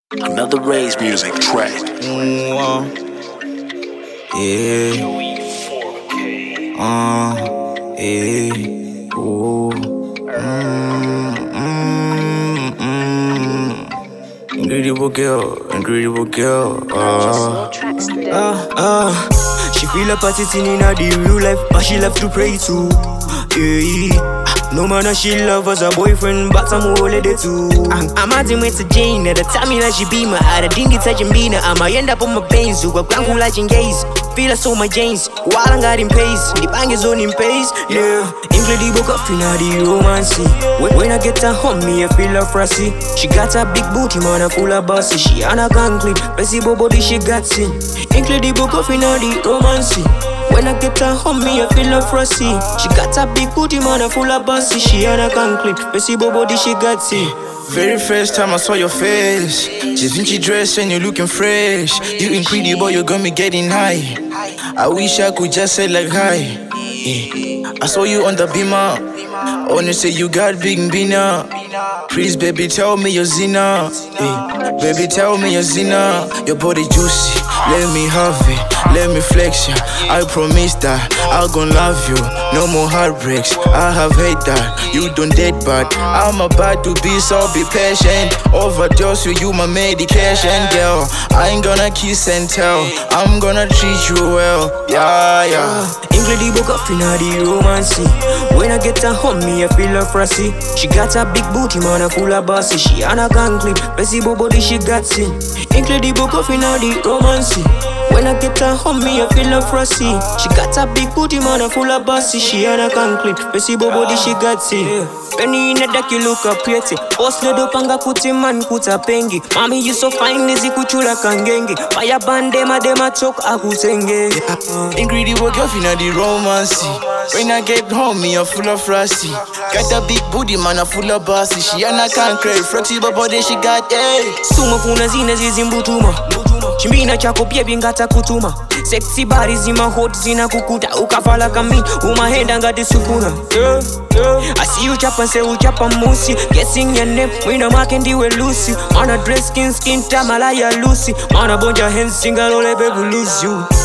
Another Ray's music track. Yeah. Yeah. Oh. Incredible girl. She feel a party in the real life, but she love to pray too. Yeah. No man she love as a boyfriend, but I'm holiday too. I'm adding with Jane at the time that she be my I didn't touch me. I'ma end up on my veins, who got who like gaze. Feel so my James, while I got in pace, the bang is on in pace. Yeah, incredible coffee, now the romance. When I get her home, me I feel a frosty. She got a big booty, man, a full of bossy. She on a gang clip, flexible body, she got it. Incredible coffee, now the romance. When I get her home, me I feel a frosty. She got a big booty, man, a full of bossy. She on a gang clip, flexible body, she got it. Very first time I saw your face, just Vinci dress and you're looking fresh. You incredible, you got me getting high. I wish I could just say like hi. Yeah. I saw you on the beamer. Only say you got big bina. Please, baby, tell me your zina. Yeah. Baby, tell me your zina. Your body juicy, let me have it. Let me flex ya. I promise that I'm gon' love you. No more heartbreaks. I have hate that you don't date, but I'm about to be so be patient. Overdose with you, my medication, girl. I ain't gonna kiss and tell. I'm gonna treat you well. Yeah. Incredible coffee, now the romance. When I get her home, me I feel a frosty. She got a big booty, man, a full of bossy. She on a gang clip, flexible body, she got it. Incredible coffee, now the romance. When I get her home, me I feel a frosty. She got a big booty, man, a full of bossy. She on a gang clip, flexible body, she got it. Penny in the dark, you look up pretty. Post the dopanga kuti man kuta pengi. Mami, you so fine, nizi kuchula kangenge. Fire band dema chok akutenge. Incredible girl, finna the romance. When I get home, me a full of frosty. Got a big booty, man, a full of bossy. She on a concrete, flexible body, she got it. Suma funa zine zizimbutuma. Chimbina chako pia bingata kutuma. Sexy body zima hot zina kukuta. Ukafala kami, umahenda ngati sukuna. I see you chapa, say you chapa musi. Guessing your name, wina makendi we Lucy. On a dress skin, tamalaya Lucy. On a bonja hands, single ole baby lose you.